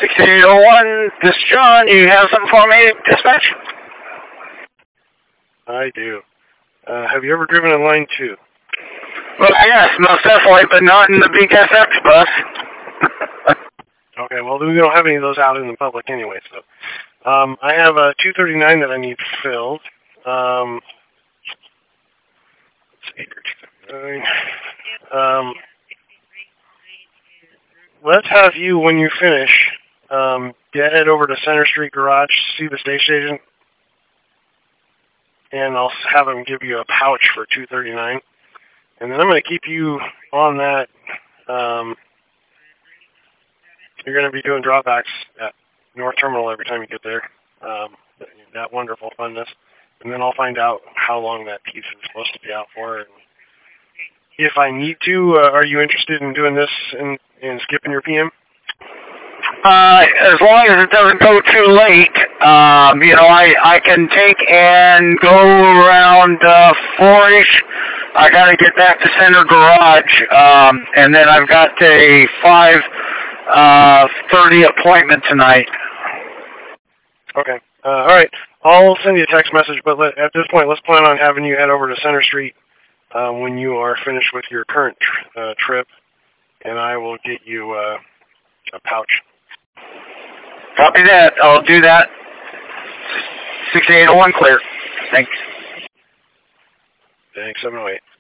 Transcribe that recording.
6801, this is John. You have something for me, dispatch? I do. Have you ever driven a Line 2? Well, yes, most definitely, but not in the BKFX bus. Okay, well, we don't have any of those out in the public anyway, so. I have a 239 that I need filled. Let's have you, when you finish, head over to Center Street Garage, see the station, and I'll have them give you a pouch for 239. And then I'm going to keep you on that. You're going to be doing drawbacks at North Terminal every time you get there. That wonderful funness. And then I'll find out how long that piece is supposed to be out for. And if I need to, are you interested in doing this and skipping your PM? As long as it doesn't go too late, I can take and go around 4-ish. I got to get back to Center Garage, and then I've got a 5:30 appointment tonight. Okay. All right. I'll send you a text message, but at this point, let's plan on having you head over to Center Street when you are finished with your current trip, and I will get you a pouch. Copy that. I'll do that. 6801 clear. Thanks. Thanks, 708.